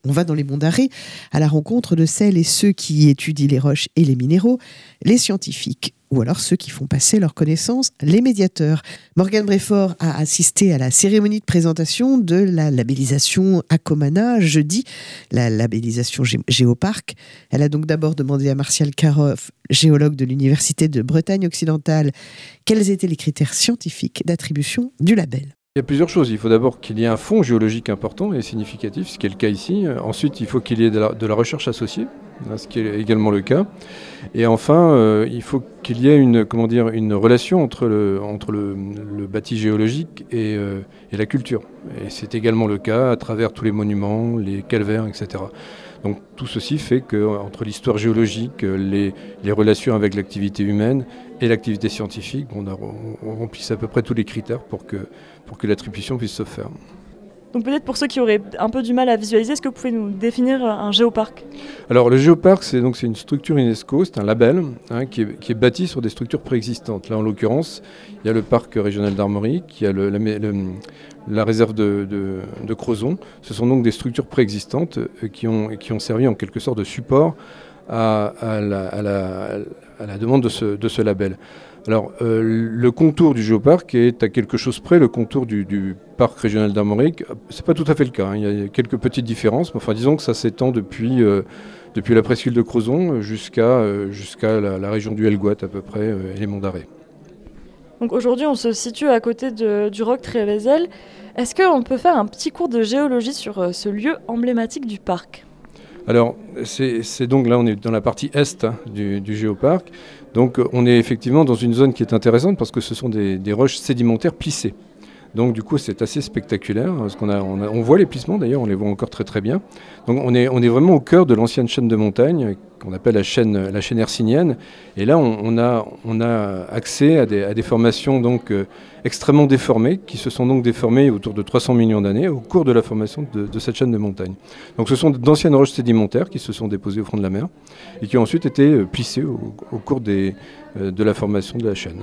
On va dans les monts d'Arrée à la rencontre de celles et ceux qui étudient les roches et les minéraux, les scientifiques, ou alors ceux qui font passer leurs connaissances, les médiateurs. Morgane Bréfort a assisté à la cérémonie de présentation de la labellisation Acomana jeudi, la labellisation Géoparc. Elle a donc d'abord demandé à Martial Karoff, géologue de l'Université de Bretagne occidentale, quels étaient les critères scientifiques d'attribution du label. Il y a plusieurs choses. Il faut d'abord qu'il y ait un fond géologique important et significatif, ce qui est le cas ici. Ensuite, il faut qu'il y ait de la recherche associée, ce qui est également le cas. Et enfin, il faut qu'il y ait une relation entre le bâti géologique et la culture. Et c'est également le cas à travers tous les monuments, les calvaires, etc. Donc tout ceci fait qu'entre l'histoire géologique, les relations avec l'activité humaine et l'activité scientifique, on remplisse à peu près tous les critères pour que l'attribution puisse se faire. Donc peut-être pour ceux qui auraient un peu du mal à visualiser, est-ce que vous pouvez nous définir un géoparc ? Alors le géoparc, c'est une structure UNESCO, c'est un label qui est bâti sur des structures préexistantes. Là en l'occurrence, il y a le parc régional d'Armorique, il y a la réserve de Crozon. Ce sont donc des structures préexistantes qui ont servi en quelque sorte de support à la demande de ce label. Alors, le contour du géoparc est à quelque chose près le contour du parc régional d'Armorique. C'est pas tout à fait le cas, Il y a quelques petites différences, mais enfin, disons que ça s'étend depuis la presqu'île de Crozon jusqu'à la région du Helgoat à peu près et les monts d'Arrée. Donc aujourd'hui, on se situe à côté du Roc Trévézel. Est-ce qu'on peut faire un petit cours de géologie sur ce lieu emblématique du parc ? Alors, c'est donc là, on est dans la partie est du géoparc. Donc, on est effectivement dans une zone qui est intéressante parce que ce sont des roches sédimentaires plissées. Donc, du coup, c'est assez spectaculaire parce on voit les plissements d'ailleurs, on les voit encore très très bien. Donc, on est vraiment au cœur de l'ancienne chaîne de montagne qu'on appelle la chaîne hercynienne. Et là, on a accès à des formations donc extrêmement déformées qui se sont donc déformées autour de 300 millions d'années au cours de la formation de cette chaîne de montagne. Donc, ce sont d'anciennes roches sédimentaires qui se sont déposées au fond de la mer et qui ont ensuite été plissées au cours de la formation de la chaîne.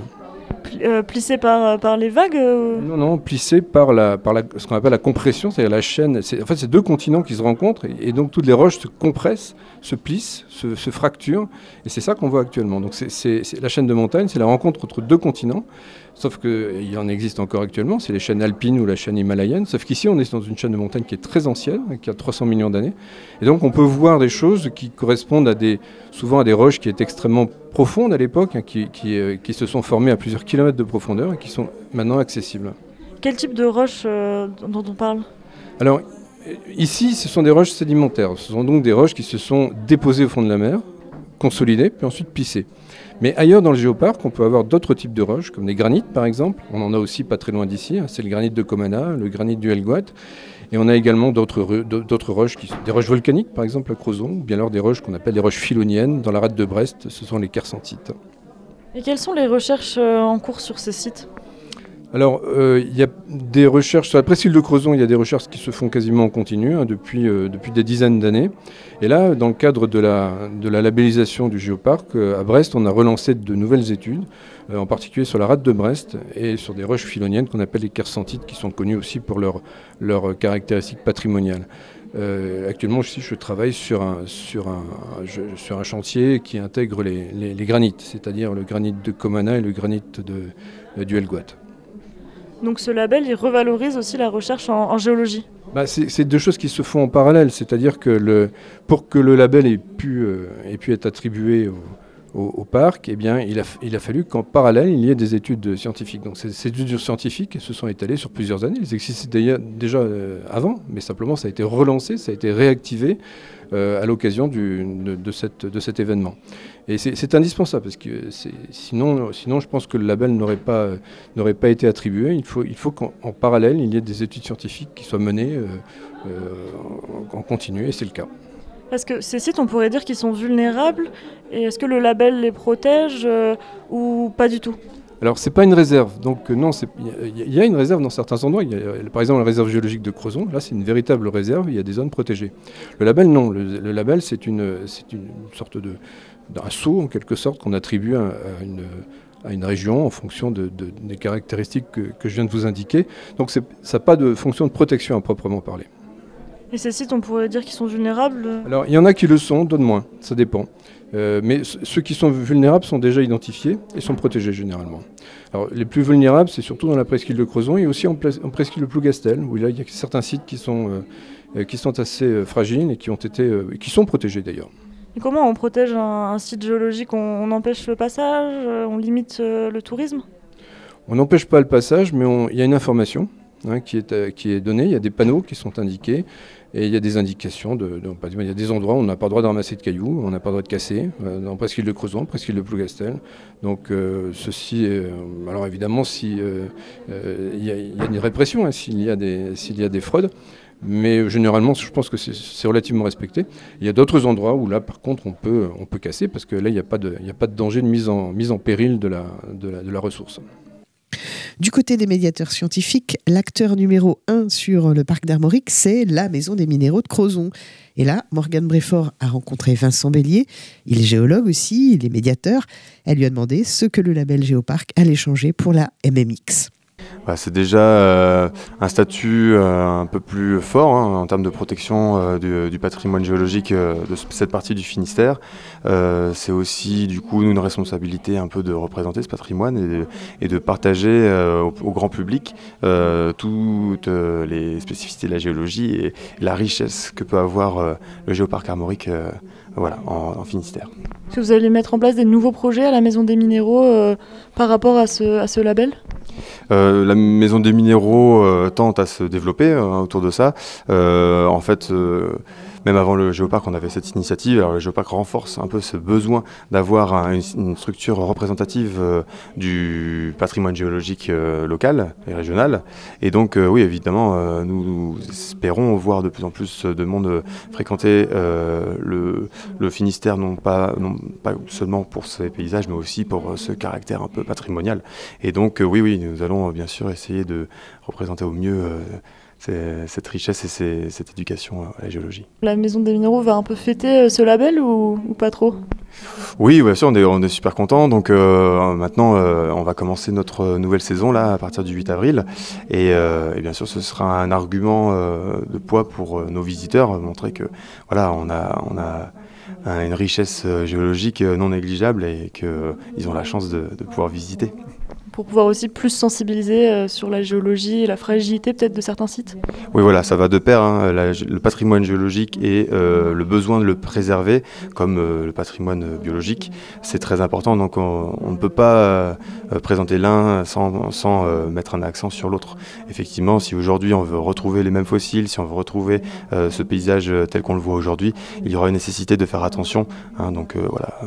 Plissé par les vagues Non, plissé par ce qu'on appelle la compression, c'est-à-dire la chaîne. C'est deux continents qui se rencontrent et donc toutes les roches se compressent, se plissent, se fracturent et c'est ça qu'on voit actuellement. Donc c'est la chaîne de montagne, c'est la rencontre entre deux continents, sauf qu'il en existe encore actuellement, c'est les chaînes alpines ou la chaîne himalayenne, sauf qu'ici on est dans une chaîne de montagne qui est très ancienne, qui a 300 millions d'années et donc on peut voir des choses qui correspondent souvent à des roches qui étaient extrêmement profondes à l'époque, qui se sont formées à plusieurs kilomètres de profondeur et qui sont maintenant accessibles. Quel type de roches dont on parle ? Alors, ici, ce sont des roches sédimentaires. Ce sont donc des roches qui se sont déposées au fond de la mer, consolidées, puis ensuite plissées. Mais ailleurs dans le géoparc, on peut avoir d'autres types de roches, comme des granites par exemple. On en a aussi pas très loin d'ici. C'est le granit de Comana, le granit du Helgoat. Et on a également d'autres roches, des roches volcaniques par exemple à Crozon, ou bien alors des roches qu'on appelle des roches philoniennes. Dans la rade de Brest, ce sont les kersanthites. Et quelles sont les recherches en cours sur ces sites ? Alors, il y a des recherches, sur la presqu'île de Crozon, il y a des recherches qui se font quasiment en continu depuis des dizaines d'années. Et là, dans le cadre de la labellisation du géoparc, à Brest, on a relancé de nouvelles études, en particulier sur la rade de Brest et sur des roches philoniennes qu'on appelle les kersanthites, qui sont connues aussi pour leurs caractéristiques patrimoniales. Actuellement, je travaille sur un chantier qui intègre les granites, c'est-à-dire le granit de Comana et le granit du Helgoat. Donc ce label, il revalorise aussi la recherche en géologie. C'est deux choses qui se font en parallèle, c'est-à-dire que pour que le label ait pu être attribué au parc, eh bien, il a fallu qu'en parallèle, il y ait des études scientifiques. Donc ces études scientifiques se sont étalées sur plusieurs années. Elles existaient déjà avant, mais simplement ça a été relancé, ça a été réactivé à l'occasion de cet événement. Et c'est indispensable, parce que sinon, je pense que le label n'aurait pas été attribué. Il faut qu'en parallèle, il y ait des études scientifiques qui soient menées en continu, et c'est le cas. Parce que ces sites, on pourrait dire qu'ils sont vulnérables, et est-ce que le label les protège ou pas du tout ? Alors, c'est pas une réserve. Donc, non, il y a une réserve dans certains endroits. Il y a, par exemple, la réserve géologique de Crozon. Là, c'est une véritable réserve. Il y a des zones protégées. Le label, non. Le label, c'est une sorte d'un sceau, en quelque sorte, qu'on attribue à une région en fonction des caractéristiques que je viens de vous indiquer. Donc, ça n'a pas de fonction de protection à proprement parler. Et ces sites, on pourrait dire qu'ils sont vulnérables? Alors, il y en a qui le sont, d'autres moins, ça dépend. Mais ceux qui sont vulnérables sont déjà identifiés et sont protégés généralement. Alors, les plus vulnérables, c'est surtout dans la presqu'île de Crozon et aussi en presqu'île de Plougastel, où là, il y a certains sites qui sont assez fragiles et qui sont protégés d'ailleurs. Et comment on protège un site géologique? On empêche le passage? On limite le tourisme? On n'empêche pas le passage, mais il y a une information qui est donnée, il y a des panneaux qui sont indiqués, et il y a des indications, il y a des endroits où on n'a pas le droit de ramasser de cailloux, on n'a pas le droit de casser, dans presqu'île de Crozon, presqu'île de Plougastel. Donc alors évidemment, il y a une répression s'il y a des fraudes, mais généralement, je pense que c'est relativement respecté. Il y a d'autres endroits où là, par contre, on peut casser, parce que là, il n'y a pas de danger de mise en péril de la ressource. Du côté des médiateurs scientifiques, l'acteur numéro 1 sur le parc d'Armorique, c'est la Maison des minéraux de Crozon. Et là, Morgane Bréfort a rencontré Vincent Bélier. Il est géologue aussi, il est médiateur. Elle lui a demandé ce que le label Géoparc allait changer pour la MMX. C'est déjà un statut un peu plus fort en termes de protection du patrimoine géologique de cette partie du Finistère. C'est aussi du coup une responsabilité un peu de représenter ce patrimoine et de partager au grand public toutes les spécificités de la géologie et la richesse que peut avoir le Géoparc Armorique en Finistère. Est-ce que vous allez mettre en place des nouveaux projets à la Maison des Minéraux par rapport à ce label ? La Maison des Minéraux tente à se développer autour de ça. Même avant le Géoparc, on avait cette initiative. Alors, le Géoparc renforce un peu ce besoin d'avoir une structure représentative du patrimoine géologique local et régional. Et donc, oui, évidemment, nous espérons voir de plus en plus de monde fréquenter le Finistère, non pas seulement pour ses paysages, mais aussi pour ce caractère un peu patrimonial. Et donc, oui, nous allons bien sûr essayer de représenter au mieux cette richesse et cette éducation à la géologie. La Maison des Minéraux va un peu fêter ce label ou pas trop ? Oui, bien sûr, on est super contents. Donc maintenant, on va commencer notre nouvelle saison là, à partir du 8 avril. Et bien sûr, ce sera un argument de poids pour nos visiteurs, montrer que on a une richesse géologique non négligeable et qu'ils ont la chance de pouvoir visiter. Pour pouvoir aussi plus sensibiliser sur la géologie et la fragilité peut-être de certains sites. Oui, ça va de pair, le patrimoine géologique et le besoin de le préserver comme le patrimoine biologique, c'est très important. Donc on ne peut pas présenter l'un sans mettre un accent sur l'autre. Effectivement, si aujourd'hui on veut retrouver les mêmes fossiles, si on veut retrouver ce paysage tel qu'on le voit aujourd'hui, il y aura une nécessité de faire attention. Donc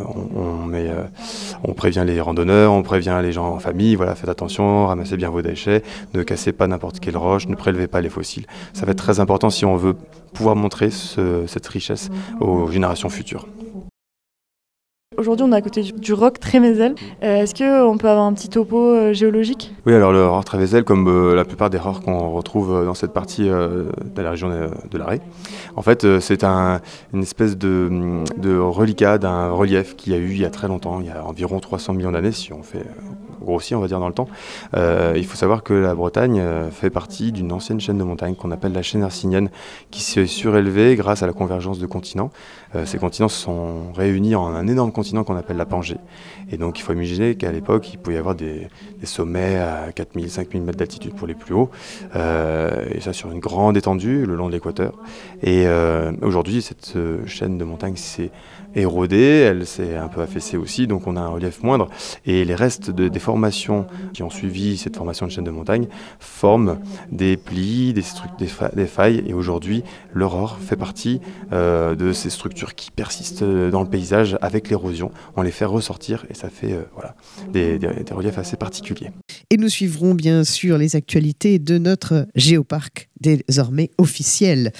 on prévient les randonneurs, on prévient les gens en famille. Faites attention, ramassez bien vos déchets, ne cassez pas n'importe quelle roche, ne prélevez pas les fossiles. Ça va être très important si on veut pouvoir montrer cette richesse aux générations futures. Aujourd'hui, on est à côté du Roc Trémézel. Est-ce qu'on peut avoir un petit topo géologique ? Oui, alors le Roc Trémézel, comme la plupart des rocs qu'on retrouve dans cette partie de la région de l'Arrée, en fait, c'est une espèce de reliquat d'un relief qu'il y a eu il y a très longtemps, il y a environ 300 millions d'années, si on fait grossi, on va dire, dans le temps. Il faut savoir que la Bretagne fait partie d'une ancienne chaîne de montagnes qu'on appelle la chaîne hercynienne, qui s'est surélevée grâce à la convergence de continents. Ces continents se sont réunis en un énorme continent qu'on appelle la Pangée. Et donc il faut imaginer qu'à l'époque, il pouvait y avoir des sommets à 4000, 5000 mètres d'altitude pour les plus hauts, et ça sur une grande étendue, le long de l'équateur. Et aujourd'hui, cette chaîne de montagnes s'est érodée, elle s'est un peu affaissée aussi, donc on a un relief moindre, et les restes des formations qui ont suivi cette formation de chaîne de montagne forment des plis, des failles, et aujourd'hui l'Aurore fait partie de ces structures qui persistent dans le paysage avec l'érosion. On les fait ressortir et ça fait des reliefs assez particuliers. Et nous suivrons bien sûr les actualités de notre géoparc désormais officiel.